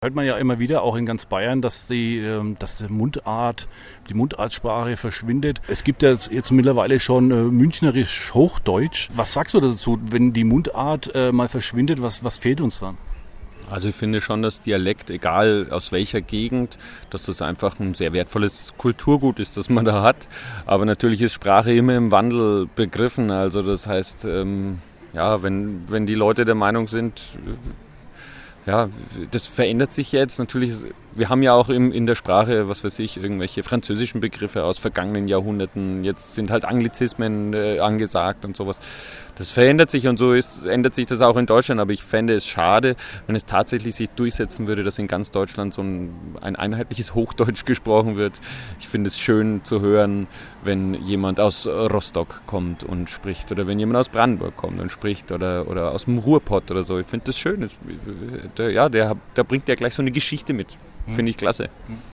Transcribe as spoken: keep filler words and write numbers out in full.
Hört man ja immer wieder, auch in ganz Bayern, dass die, ähm, dass die Mundart, die Mundartsprache verschwindet. Es gibt ja jetzt, jetzt mittlerweile schon äh, münchnerisch Hochdeutsch. Was sagst du dazu, wenn die Mundart äh, mal verschwindet? Was, was fehlt uns dann? Also ich finde schon, dass Dialekt, egal aus welcher Gegend, dass das einfach ein sehr wertvolles Kulturgut ist, das man da hat. Aber natürlich ist Sprache immer im Wandel begriffen. Also das heißt, ähm, ja, wenn, wenn die Leute der Meinung sind, ja, das verändert sich jetzt. Natürlich, wir haben ja auch im, in der Sprache, was weiß ich, irgendwelche französischen Begriffe aus vergangenen Jahrhunderten. Jetzt sind halt Anglizismen äh, angesagt und sowas. Das verändert sich und so ist, ändert sich das auch in Deutschland. Aber ich fände es schade, wenn es tatsächlich sich durchsetzen würde, dass in ganz Deutschland so ein, ein einheitliches Hochdeutsch gesprochen wird. Ich finde es schön zu hören, wenn jemand aus Rostock kommt und spricht oder wenn jemand aus Brandenburg kommt und spricht oder, oder aus dem Ruhrpott oder so. Ich finde das schön. Der, ja, der, der bringt ja gleich so eine Geschichte mit. Finde ich klasse.